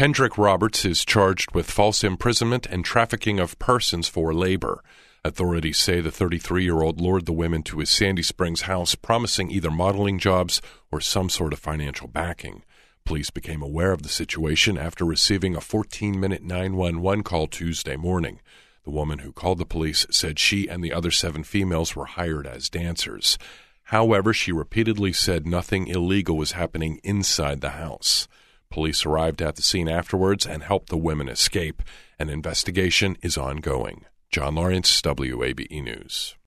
Kendrick Roberts is charged with false imprisonment and trafficking of persons for labor. Authorities say the 33-year-old lured the women to his Sandy Springs house, promising either modeling jobs or some sort of financial backing. Police became aware of the situation after receiving a 14-minute 911 call Tuesday morning. The woman who called the police said she and the other 7 females were hired as dancers. However, she repeatedly said nothing illegal was happening inside the house. Police arrived at the scene afterwards and helped the women escape. An investigation is ongoing. John Lawrence, WABE News.